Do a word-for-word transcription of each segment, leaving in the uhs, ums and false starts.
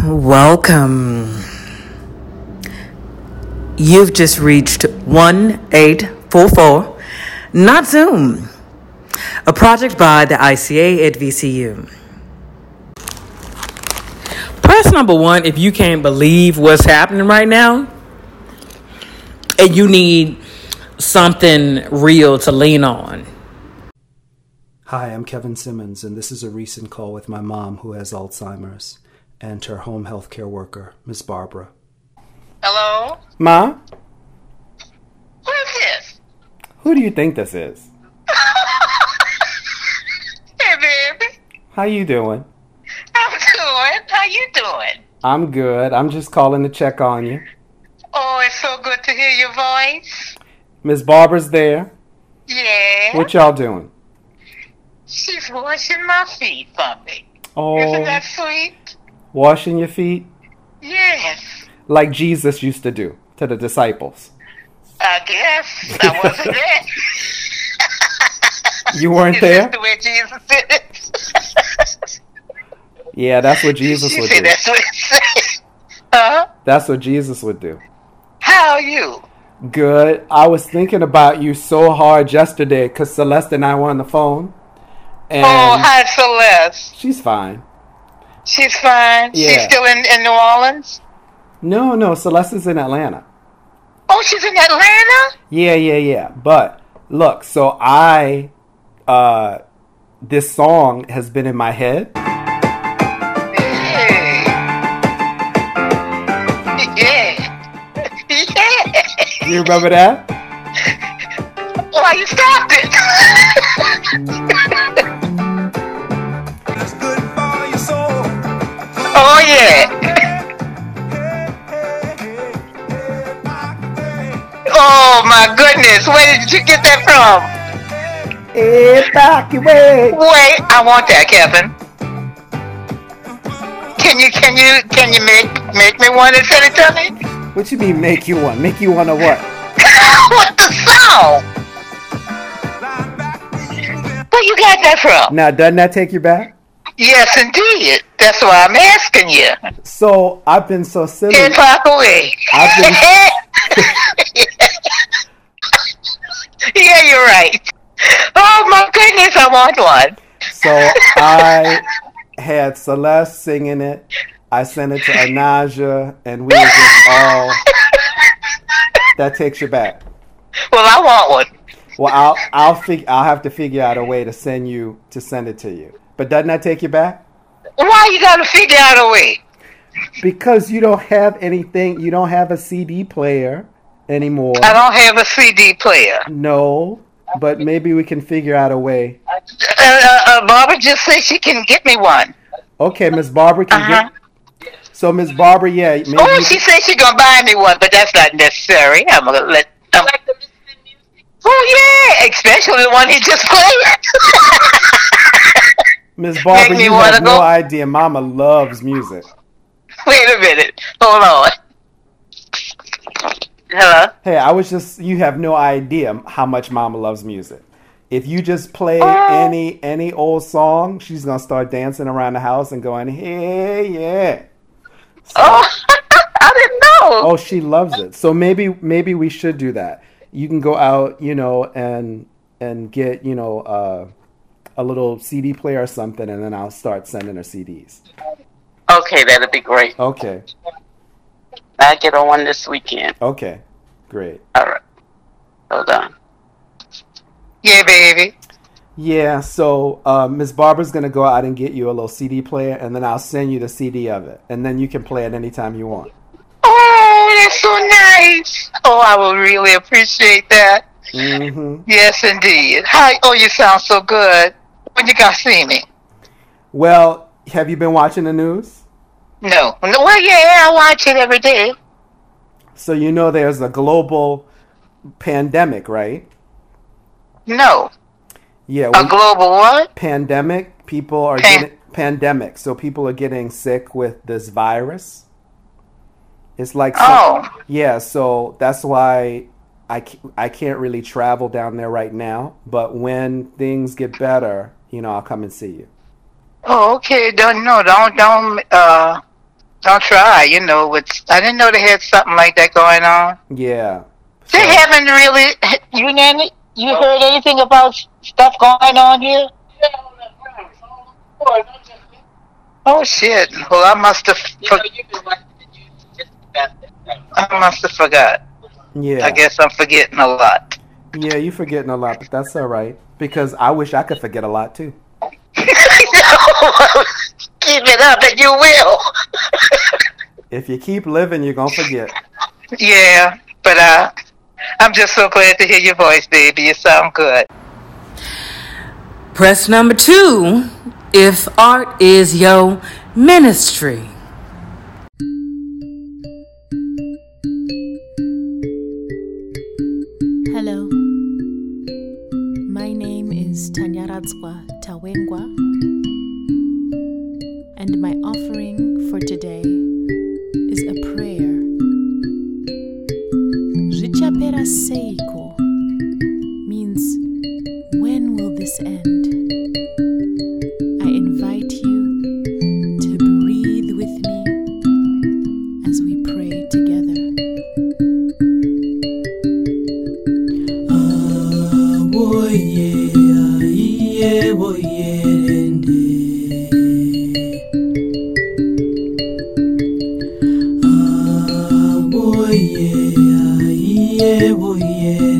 Welcome. You've just reached one eight four four, not Zoom, a project by the I C A at V C U. Press number one if you can't believe what's happening right now and you need something real to lean on. Hi, I'm Kevin Simmons, and this is a recent call with my mom who has Alzheimer's and her home health care worker, Miss Barbara. Hello? Ma? Who is this? Who do you think this is? Hey, baby. How you doing? I'm good. How you doing? I'm good. I'm just calling to check on you. Oh, it's so good to hear your voice. Miss Barbara's there. Yeah. What y'all doing? She's washing my feet for me. Oh, Isn't that sweet? washing your feet? Yes. Like Jesus used to do to the disciples. I guess. I wasn't there. You weren't Is there? this the way Jesus did it? Yeah, that's what Jesus She would said do. that's what it said. Huh? That's what Jesus would do. How are you? Good. I was thinking about you so hard yesterday because Celeste and I were on the phone. And Oh, hi, Celeste. she's fine. She's fine. Yeah. She's still in, in New Orleans? No, no, Celeste is in Atlanta. Oh, she's in Atlanta? Yeah, yeah, yeah. But look, so I, uh, this song has been in my head. Hey. Yeah. Yeah. You remember that? Why you stopped it? Oh, yeah. Oh, my goodness. Where did you get that from? Hey, back away. Wait, I want that, Kevin. Can you, can you, can you make, make me one and send it to me? What you mean make you one? Make you one of what? What the song? Where you got that from? Now, doesn't that take you back? Yes, indeed. That's why I'm asking you. So, I've been so silly. Get fuck away. I've been... Yeah, you're right. Oh my goodness, I want one. So I had Celeste singing it. I sent it to Anaja, and we were just all. That takes you back. Well, I want one. Well, I'll I'll fig- I'll have to figure out a way to send you to send it to you. But doesn't that take you back? Why you gotta figure out a way? Because you don't have anything. You don't have a C D player anymore. I don't have a C D player. No, but maybe we can figure out a way. Uh, uh, uh, Barbara just said she can get me one. Okay, Miss Barbara can Uh-huh. get. So Miss Barbara, yeah. Maybe Oh, you she can- said she gonna buy me one, but that's not necessary. I'm gonna let. Um, oh yeah, especially the one he just played. Miss Barbara, Make me you wanna have no go- idea. Mama loves music. Wait a minute. Hold on. Hello? Hey, I was just, you have no idea how much Mama loves music. If you just play Oh. any any old song, she's going to start dancing around the house and going, hey, yeah. So- Oh, I didn't know. oh, she loves it. So maybe maybe we should do that. You can go out, you know, and and get, you know, uh, a little C D player or something, and then I'll start sending her C Ds. Okay, that'd be great. Okay. I'll get on one this weekend. Okay. Great. All right. Hold on. Yeah, baby. Yeah, so uh, Miss Barbara's going to go out and get you a little C D player, and then I'll send you the C D of it. And then you can play it anytime you want. Oh, that's so nice. Oh, I will really appreciate that. Mm-hmm. Yes, indeed. Hi. Oh, you sound so good. When you gonna see me? Well, have you been watching the news? No. No. Well, yeah, I watch it every day. So you know there's a global pandemic, right? No. Yeah. A we- global what? pandemic. People are Pan- getting pandemic. So people are getting sick with this virus. It's like some- Oh. yeah. So that's why I ca- I can't really travel down there right now. But when things get better, you know, I'll come and see you. Oh, okay. Don't no. Don't don't uh Don't try. You know, with, I didn't know they had something like that going on. Yeah. They So, haven't really. You Nanny, you heard anything about stuff going on here? Oh shit! Well, I must have. For- I must have forgot. yeah. I guess I'm forgetting a lot. Yeah, you're forgetting a lot, but that's all right. Because I wish I could forget a lot too. No, keep it up, and you will. If you keep living, you're gonna forget. Yeah, but uh, I'm just so glad to hear your voice, baby. You sound good. Press number two, if art is your ministry. Hello, my name is Tanyaratswa Tawengwa, and my offering for today is a prayer. Richapera Seiko means, when will this end? I invite you to breathe with me as we pray together. Ah, boy, yeah, yeah, boy, yeah, ah, boy, yeah, yeah, boy, yeah,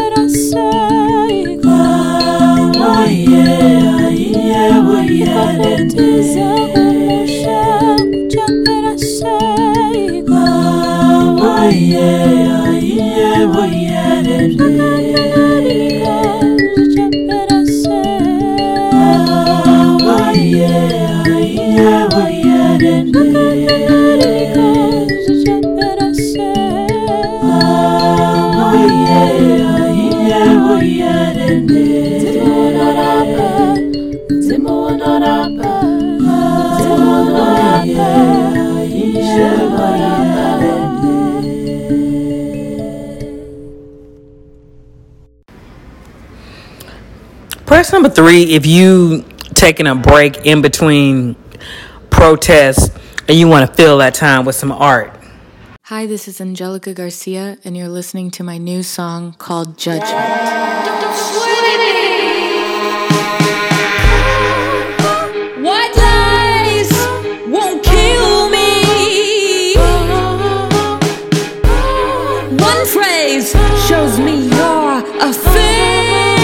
yeah, yeah, yeah. Question number three, if you taking a break in between protests and you want to fill that time with some art. Hi, this is Angelica Garcia, and you're listening to my new song called Judgment. White lies won't kill me. One phrase shows me you're a fake.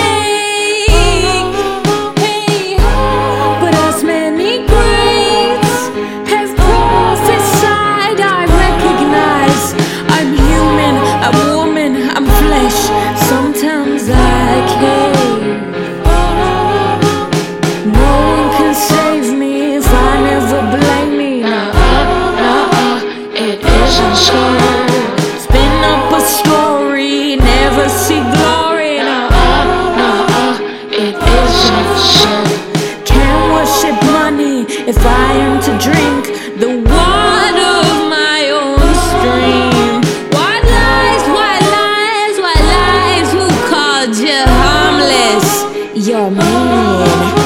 But as many greats have prophesied, I recognize I'm human, I'm woman, I'm flesh. Sometimes I cave. No one can save me if I never blame me. Nuh-uh, nuh-uh, it isn't so. Spin up a story, never see glory. Nuh-uh, nuh-uh, it isn't so. Can't worship money if I am to drink the water of my own stream. White lies, white lies, white lies. Who called you harmless? You're mean.